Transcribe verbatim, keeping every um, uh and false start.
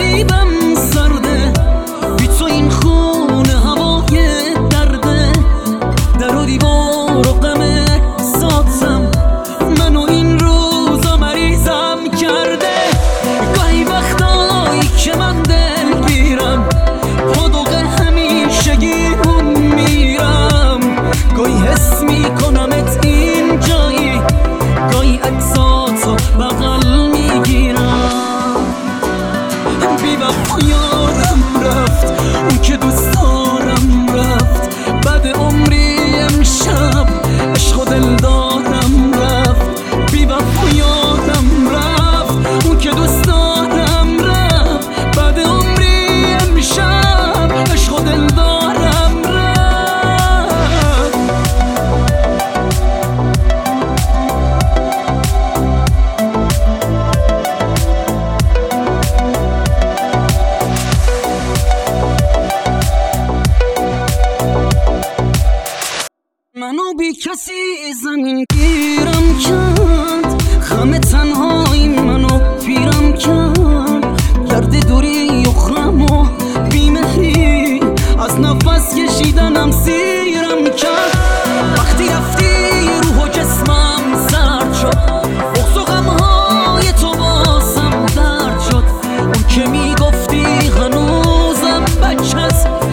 نصیبم سرده، بی تو این خونه هوای درده. در و دیوار و غم ساتم منو این روزا مریضم کرده. گاهی وقتایی که من دل بیرم پادوق همیشگیمون میرم. گاهی حس میکنمت این جایی، گاهی عکساتو بغل میگیرم. بی وفا یادم رفت اون که دوست دارم رفت، بعد عمری امشب عشق و دلدارم رفت. بی وفا یادم رفت اون که دوست دارم رفت، بعد عمری امشب عشق و دلدارم رفت. منو بی کسی زمین گیرم کرد، خم تنهایی منو پیرم کرد. گرد دوری و خم و بیمهری از نفس کشیدنم سیرم کرد. وقتی رفتی روح و جسمم سرد شد، بغض و غمهای تو باسم درد شد. اون که میگفتی هنوزم بچه است